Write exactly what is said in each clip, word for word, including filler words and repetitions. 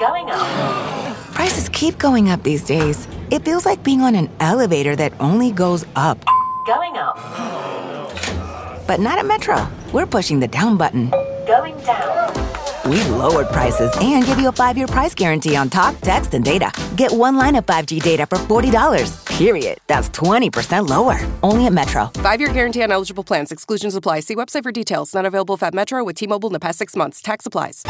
Going up. Prices keep going up these days. It feels like being on an elevator that only goes up. Going up. But not at Metro. We're pushing the down button. Going down. We've lowered prices and give you a five-year price guarantee on talk, text, and data. Get one line of five G data for forty dollars. Period. That's twenty percent lower. Only at Metro. Five-year guarantee on eligible plans. Exclusions apply. See website for details. Not available at Metro with T-Mobile in the past six months. Tax applies.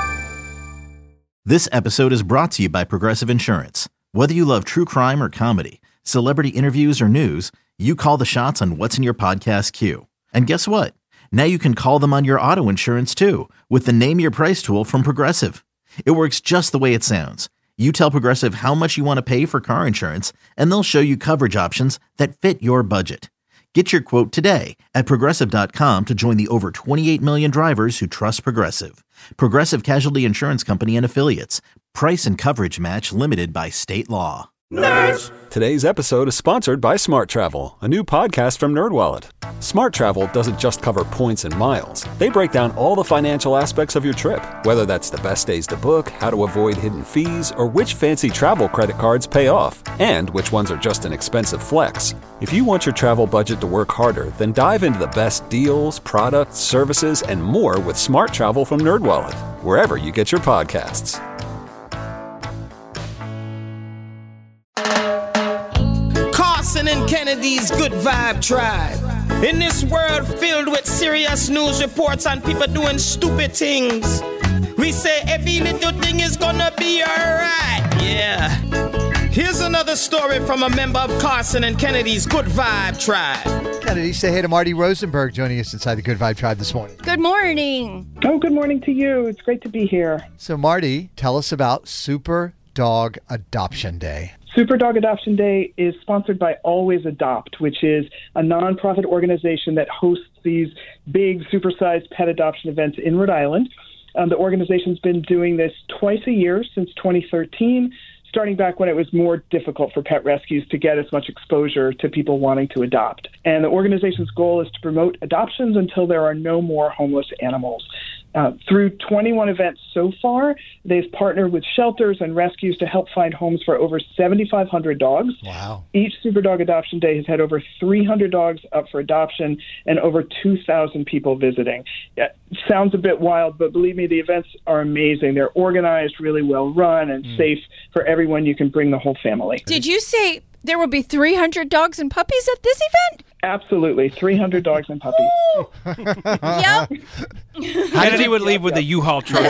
This episode is brought to you by Progressive Insurance. Whether you love true crime or comedy, celebrity interviews or news, you call the shots on what's in your podcast queue. And guess what? Now you can call them on your auto insurance too with the Name Your Price tool from Progressive. It works just the way it sounds. You tell Progressive how much you want to pay for car insurance, and they'll show you coverage options that fit your budget. Get your quote today at Progressive dot com to join the over twenty-eight million drivers who trust Progressive. Progressive Casualty Insurance Company and Affiliates. Price and coverage match limited by state law. Nerds! Today's episode is sponsored by Smart Travel, a new podcast from NerdWallet. Smart Travel doesn't just cover points and miles. They break down all the financial aspects of your trip, whether that's the best days to book, how to avoid hidden fees, or which fancy travel credit cards pay off, and which ones are just an expensive flex. If you want your travel budget to work harder, then dive into the best deals, products, services, and more with Smart Travel from NerdWallet, wherever you get your podcasts. Carson and Kennedy's Good Vibe Tribe. In this world filled with serious news reports and people doing stupid things, we say every little thing is gonna be alright. Yeah. Here's another story from a member of Carson and Kennedy's Good Vibe Tribe. Kennedy, say hey to Marty Rosenberg joining us inside the Good Vibe Tribe this morning. Good morning. Oh, good morning to you. It's great to be here. So, Marty, tell us about Super Dog Adoption Day. Super Dog Adoption Day is sponsored by Always Adopt, which is a nonprofit organization that hosts these big, supersized pet adoption events in Rhode Island. Um, the organization's been doing this twice a year since twenty thirteen, starting back when it was more difficult for pet rescues to get as much exposure to people wanting to adopt. And the organization's goal is to promote adoptions until there are no more homeless animals. Uh, through twenty-one events so far, they've partnered with shelters and rescues to help find homes for over seventy-five hundred dogs. Wow. Each Super Dog Adoption Day has had over three hundred dogs up for adoption and over two thousand people visiting. It sounds a bit wild, but believe me, the events are amazing. They're organized, really well run, and mm. safe for everyone. You can bring the whole family. Did you say there will be three hundred dogs and puppies at this event? Absolutely. three hundred dogs and puppies. Yep. Kennedy would leave with a U-Haul truck.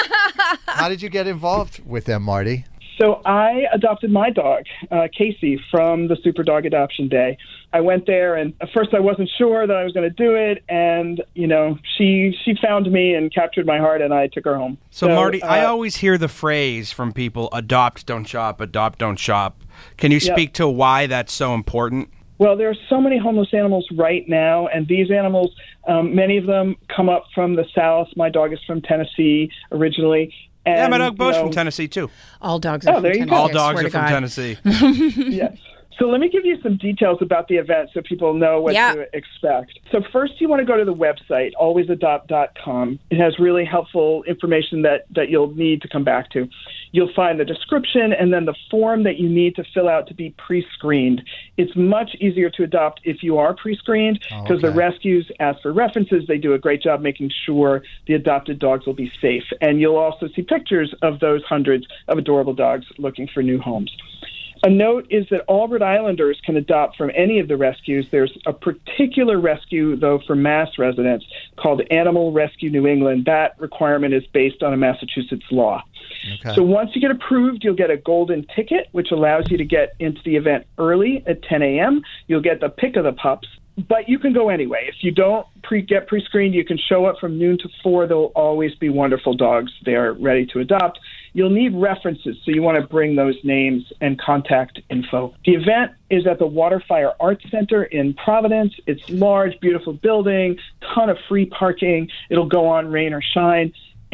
How did you get involved with them, Marty? So I adopted my dog, uh, Casey, from the Super Dog Adoption Day. I went there, and at first I wasn't sure that I was going to do it, and, you know, she she found me and captured my heart, and I took her home. So, so Marty, uh, I always hear the phrase from people, adopt, don't shop, adopt, don't shop. Can you speak yep. to why that's so important? Well, there are so many homeless animals right now, and these animals, um, many of them come up from the South. My dog is from Tennessee originally. And, yeah, my dog Bo's you know, from Tennessee, too. All dogs are oh, from there you Tennessee. go. All dogs are are from God. Tennessee. Yes. So let me give you some details about the event so people know what yeah. to expect. So first you want to go to the website, always adopt dot com. It has really helpful information that, that you'll need to come back to. You'll find the description and then the form that you need to fill out to be pre-screened. It's much easier to adopt if you are pre-screened because oh, okay. the rescues ask for references. They do a great job making sure the adopted dogs will be safe. And you'll also see pictures of those hundreds of adorable dogs looking for new homes. A note is that all Rhode Islanders can adopt from any of the rescues. There's a particular rescue, though, for Mass residents called Animal Rescue New England. That requirement is based on a Massachusetts law. Okay. So once you get approved, you'll get a golden ticket, which allows you to get into the event early at ten a.m. You'll get the pick of the pups, but you can go anyway. If you don't pre- get pre-screened, you can show up from noon to four. There'll always be wonderful dogs there ready to adopt. You'll need references, so you want to bring those names and contact info. The event is at the Waterfire Arts Center in Providence. It's large, beautiful building, ton of free parking. It'll go on rain or shine.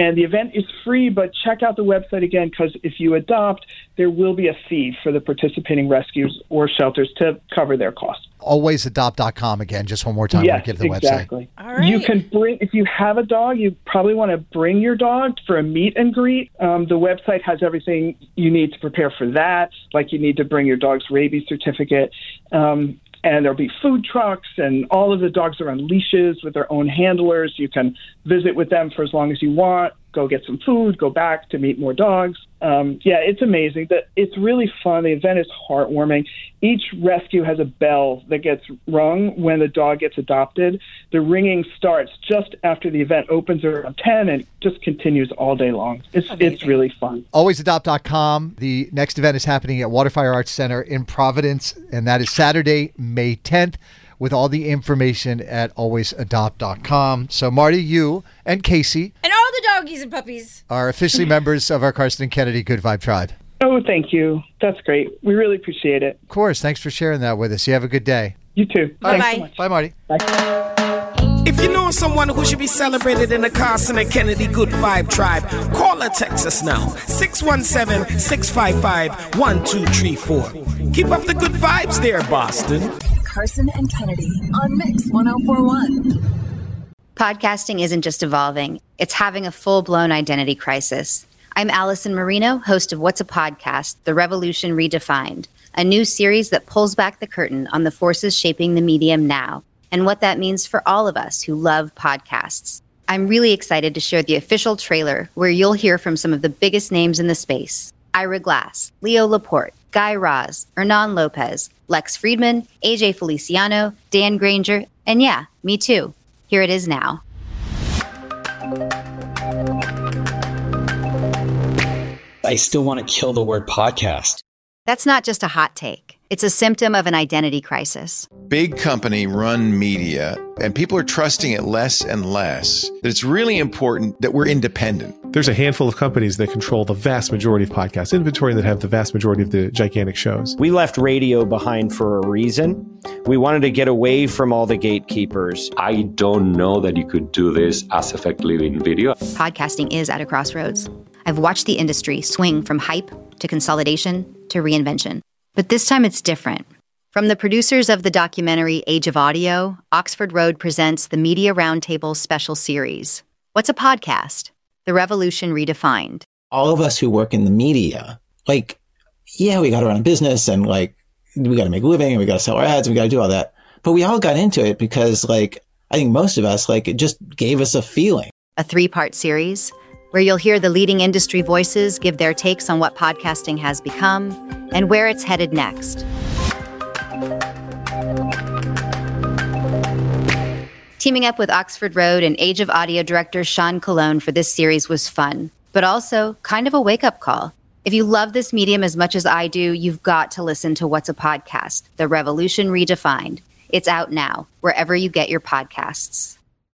And the event is free, but check out the website again, because if you adopt, there will be a fee for the participating rescues or shelters to cover their costs. always adopt dot com again, just one more time. Yes, give the exactly. website. All right. You can bring, if you have a dog, you probably want to bring your dog for a meet and greet. Um, the website has everything you need to prepare for that, like you need to bring your dog's rabies certificate. Um, and there'll be food trucks, and all of the dogs are on leashes with their own handlers. You can visit with them for as long as you want, go get some food, go back to meet more dogs. Um, yeah, it's amazing. That It's really fun. The event is heartwarming. Each rescue has a bell that gets rung when the dog gets adopted. The ringing starts just after the event opens around ten and just continues all day long. It's it's really fun. always adopt dot com. The next event is happening at Waterfire Arts Center in Providence, and that is Saturday, May tenth, with all the information at always adopt dot com. So, Marty, you and Casey And all the doggies and puppies are officially members of our Carson and Kennedy Good Vibe Tribe. Oh, thank you. That's great. We really appreciate it. Of course. Thanks for sharing that with us. You have a good day. You too. Bye-bye. Thanks so much. Bye, Marty. If you know someone who should be celebrated in the Carson and Kennedy Good Vibe Tribe, call or text us now. six one seven, six five five, one two three four. Keep up the good vibes there, Boston. Carson and Kennedy on Mix one oh four point one. Podcasting isn't just evolving, it's having a full-blown identity crisis. I'm Allison Marino, host of What's a Podcast? The Revolution Redefined, a new series that pulls back the curtain on the forces shaping the medium now and what that means for all of us who love podcasts. I'm really excited to share the official trailer where you'll hear from some of the biggest names in the space. Ira Glass, Leo Laporte, Guy Raz, Hernan Lopez, Lex Friedman, A J Feliciano, Dan Granger, and yeah, me too. Here it is now. I still want to kill the word podcast. That's not just a hot take. It's a symptom of an identity crisis. Big company run media, and people are trusting it less and less. That it's really important that we're independent. There's a handful of companies that control the vast majority of podcast inventory and that have the vast majority of the gigantic shows. We left radio behind for a reason. We wanted to get away from all the gatekeepers. I don't know that you could do this as effectively in video. Podcasting is at a crossroads. I've watched the industry swing from hype to consolidation to reinvention. But this time it's different. From the producers of the documentary Age of Audio, Oxford Road presents the Media Roundtable special series. What's a podcast? The Revolution Redefined. All of us who work in the media, like, yeah, we got to run a business and like, we got to make a living and we got to sell our ads and we got to do all that. But we all got into it because like, I think most of us, like, it just gave us a feeling. A three-part series where you'll hear the leading industry voices give their takes on what podcasting has become and where it's headed next. Teaming up with Oxford Road and Age of Audio director Sean Colon for this series was fun, but also kind of a wake-up call. If you love this medium as much as I do, you've got to listen to What's a Podcast? The Revolution Redefined. It's out now, wherever you get your podcasts.